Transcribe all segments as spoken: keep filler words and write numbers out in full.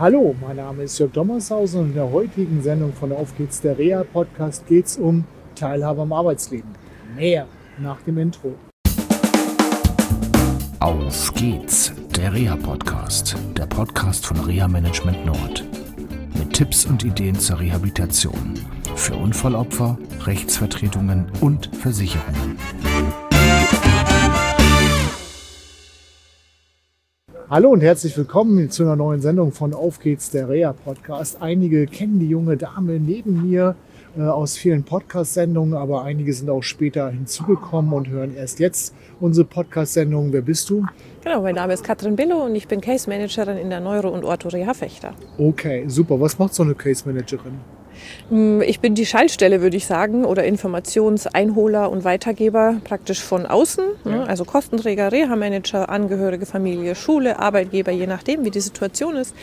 Hallo, mein Name ist Jörg Dommershausen und in der heutigen Sendung von Auf geht's, der Reha-Podcast, geht es um Teilhabe am Arbeitsleben. Mehr nach dem Intro. Auf geht's, der Reha-Podcast, der Podcast von Reha Management Nord. Mit Tipps und Ideen zur Rehabilitation für Unfallopfer, Rechtsvertretungen und Versicherungen. Hallo und herzlich willkommen zu einer neuen Sendung von Auf geht's, der Reha-Podcast. Einige kennen die junge Dame neben mir äh, aus vielen Podcast-Sendungen, aber einige sind auch später hinzugekommen und hören erst jetzt unsere Podcast-Sendung. Wer bist du? Genau, mein Name ist Katrin Billow und ich bin Case Managerin in der Neuro- und Ortho-Reha Vechta. Okay, super. Was macht so eine Case Managerin? Ich bin die Schaltstelle, würde ich sagen, oder Informationseinholer und Weitergeber praktisch von außen. Ja. Also Kostenträger, Reha-Manager, Angehörige, Familie, Schule, Arbeitgeber, je nachdem, wie die Situation ist.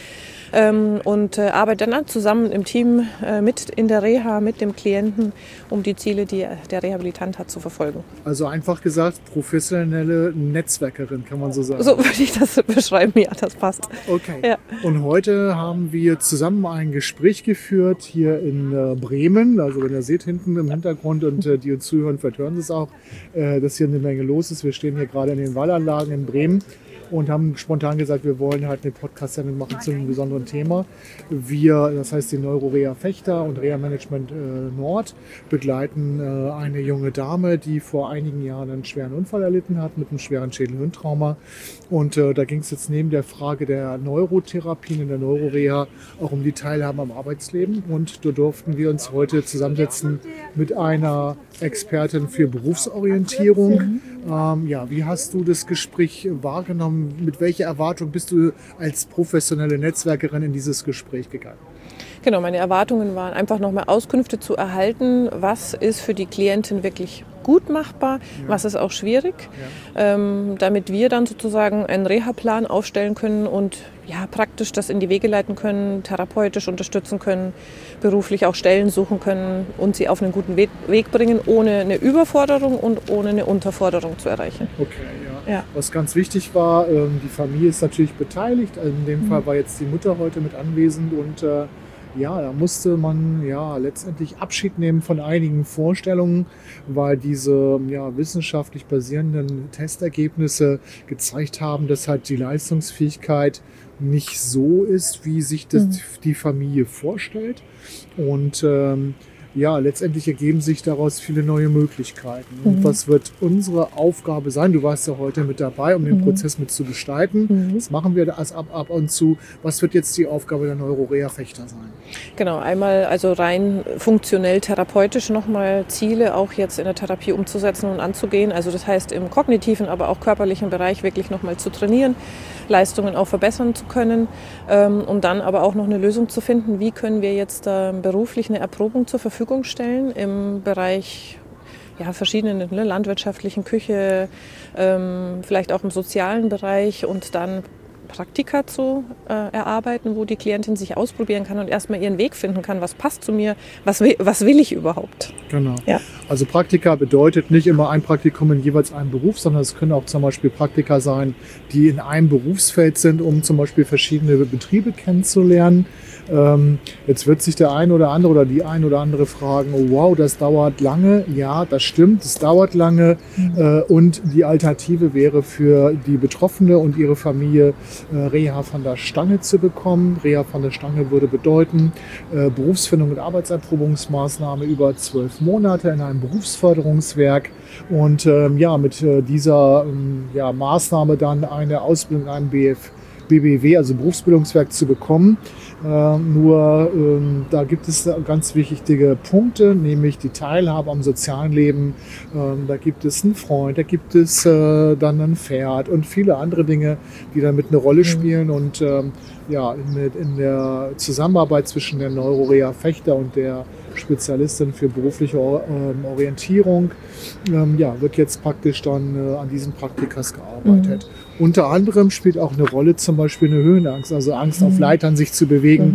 Und arbeite dann zusammen im Team mit in der Reha, mit dem Klienten, um die Ziele, die der Rehabilitant hat, zu verfolgen. Also einfach gesagt, professionelle Netzwerkerin, kann man so sagen. So würde ich das beschreiben, ja, das passt. Okay. Ja. Und heute haben wir zusammen ein Gespräch geführt hier in Bremen. Also wenn ihr seht hinten im Hintergrund und die uns zuhören, vielleicht hören Sie es auch, dass hier eine Menge los ist. Wir stehen hier gerade in den Wallanlagen in Bremen und haben spontan gesagt, wir wollen halt eine Podcast-Sendung machen zu einem besonderen Thema. Wir, das heißt die Neuro-Reha Vechta und Reha Management äh, Nord, begleiten äh, eine junge Dame, die vor einigen Jahren einen schweren Unfall erlitten hat mit einem schweren Schädel-Hirntrauma. Und äh, da ging es jetzt neben der Frage der Neurotherapien in der Neuro-Reha auch um die Teilhabe am Arbeitsleben. Und da durften wir uns heute zusammensetzen mit einer Expertin für Berufsorientierung. Ähm, ja, wie hast du das Gespräch wahrgenommen? Mit welcher Erwartung bist du als professionelle Netzwerkerin in dieses Gespräch gegangen? Genau, meine Erwartungen waren einfach nochmal Auskünfte zu erhalten, was ist für die Klientin wirklich gut machbar, ja. Was ist auch schwierig, ja. ähm, damit wir dann sozusagen einen Reha-Plan aufstellen können und ja, praktisch das in die Wege leiten können, therapeutisch unterstützen können, beruflich auch Stellen suchen können und sie auf einen guten Weg, Weg bringen, ohne eine Überforderung und ohne eine Unterforderung zu erreichen. Okay, ja. Ja. Was ganz wichtig war, ähm, die Familie ist natürlich beteiligt. In dem mhm. Fall war jetzt die Mutter heute mit anwesend und äh, ja, da musste man ja letztendlich Abschied nehmen von einigen Vorstellungen, weil diese ja, wissenschaftlich basierenden Testergebnisse gezeigt haben, dass halt die Leistungsfähigkeit nicht so ist, wie sich das mhm. die Familie vorstellt. Und ähm, ja, letztendlich ergeben sich daraus viele neue Möglichkeiten. Mhm. Und was wird unsere Aufgabe sein? Du warst ja heute mit dabei, um den mhm. Prozess mit zu gestalten. Mhm. Das machen wir das ab, ab und zu. Was wird jetzt die Aufgabe der Neuro-Reha Vechta sein? Genau, einmal also rein funktionell therapeutisch nochmal Ziele auch jetzt in der Therapie umzusetzen und anzugehen. Also das heißt im kognitiven, aber auch körperlichen Bereich wirklich nochmal zu trainieren, Leistungen auch verbessern zu können, ähm, um dann aber auch noch eine Lösung zu finden, wie können wir jetzt äh, beruflich eine Erprobung zur Verfügung stellen im Bereich ja, verschiedenen ne, landwirtschaftlichen Küche, ähm, vielleicht auch im sozialen Bereich und dann Praktika zu äh, erarbeiten, wo die Klientin sich ausprobieren kann und erstmal ihren Weg finden kann, was passt zu mir, was will, was will ich überhaupt. Genau. Ja. Also Praktika bedeutet nicht immer ein Praktikum in jeweils einem Beruf, sondern es können auch zum Beispiel Praktika sein, die in einem Berufsfeld sind, um zum Beispiel verschiedene Betriebe kennenzulernen. Ähm, jetzt wird sich der ein oder andere oder die ein oder andere fragen, oh wow, das dauert lange. Ja, das stimmt, es dauert lange. Mhm. Äh, und die Alternative wäre für die Betroffene und ihre Familie, äh, Reha von der Stange zu bekommen. Reha von der Stange würde bedeuten, äh, Berufsfindung und Arbeitserprobungsmaßnahme über zwölf Monate in einem Berufsförderungswerk. Und ähm, ja, mit äh, dieser ähm, ja, Maßnahme dann eine Ausbildung in einem B F B B W, also Berufsbildungswerk, zu bekommen. Äh, nur ähm, da gibt es ganz wichtige Punkte, nämlich die Teilhabe am sozialen Leben. Ähm, da gibt es einen Freund, da gibt es äh, dann ein Pferd und viele andere Dinge, die damit eine Rolle spielen. Und ähm, ja, in, in der Zusammenarbeit zwischen der Neuro-Reha Vechta und der Spezialistin für berufliche ähm, Orientierung ähm, ja, wird jetzt praktisch dann äh, an diesen Praktikas gearbeitet. Mhm. Unter anderem spielt auch eine Rolle zum Beispiel eine Höhenangst, also Angst mhm. auf Leitern sich zu bewegen.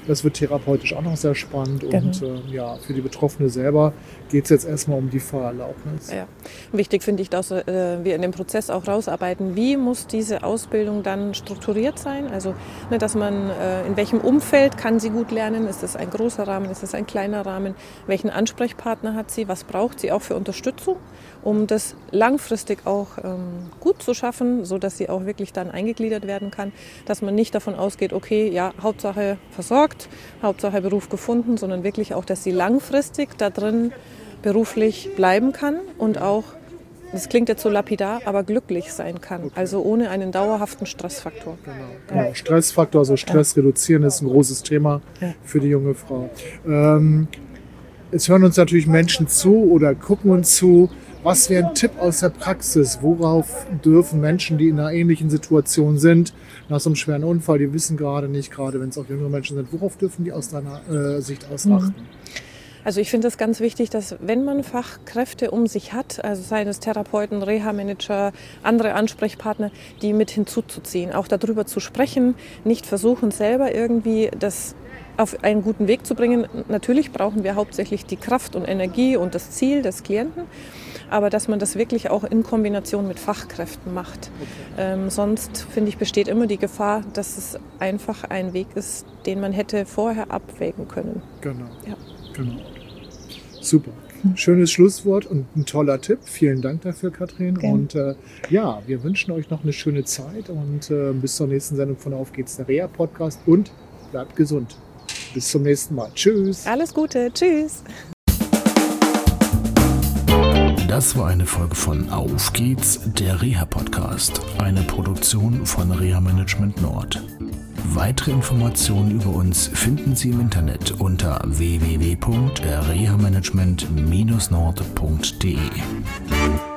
Das wird therapeutisch auch noch sehr spannend. Genau. Und äh, ja, für die Betroffene selber geht es jetzt erstmal um die Fahrerlaubnis. Ja. Wichtig finde ich, dass äh, wir in dem Prozess auch rausarbeiten, wie muss diese Ausbildung dann strukturiert sein. Also, ne, dass man, äh, in welchem Umfeld kann sie gut lernen, ist es ein großer Rahmen, ist es ein kleiner Rahmen, welchen Ansprechpartner hat sie, was braucht sie auch für Unterstützung, um das langfristig auch ähm, gut zu schaffen, sodass sie auch wirklich dann eingegliedert werden kann, dass man nicht davon ausgeht, okay, ja, Hauptsache versorgt, Hauptsache Beruf gefunden, sondern wirklich auch, dass sie langfristig da drin beruflich bleiben kann und auch, das klingt jetzt so lapidar, aber glücklich sein kann. Okay. Also ohne einen dauerhaften Stressfaktor. Genau, genau. Stressfaktor, also Stress ja. reduzieren ist ein großes Thema ja. für die junge Frau. Ähm, es hören uns natürlich Menschen zu oder gucken uns zu. Was wäre ein Tipp aus der Praxis? Worauf dürfen Menschen, die in einer ähnlichen Situation sind, nach so einem schweren Unfall, die wissen gerade nicht, gerade wenn es auch jüngere Menschen sind, worauf dürfen die aus deiner äh, Sicht ausachten? Also ich finde es ganz wichtig, dass wenn man Fachkräfte um sich hat, also seien es Therapeuten, Reha-Manager, andere Ansprechpartner, die mit hinzuzuziehen, auch darüber zu sprechen, nicht versuchen selber irgendwie das auf einen guten Weg zu bringen. Natürlich brauchen wir hauptsächlich die Kraft und Energie und das Ziel des Klienten, aber dass man das wirklich auch in Kombination mit Fachkräften macht. Okay. Ähm, sonst, finde ich, besteht immer die Gefahr, dass es einfach ein Weg ist, den man hätte vorher abwägen können. Genau. Ja. Genau. Super. Schönes Schlusswort und ein toller Tipp. Vielen Dank dafür, Katrin. Gerne. Und äh, ja, wir wünschen euch noch eine schöne Zeit und äh, bis zur nächsten Sendung von Auf geht's, der Reha-Podcast, und bleibt gesund. Bis zum nächsten Mal. Tschüss. Alles Gute. Tschüss. Das war eine Folge von Auf geht's, der Reha-Podcast, eine Produktion von Reha Management Nord. Weitere Informationen über uns finden Sie im Internet unter w w w punkt reha management Bindestrich nord punkt d e.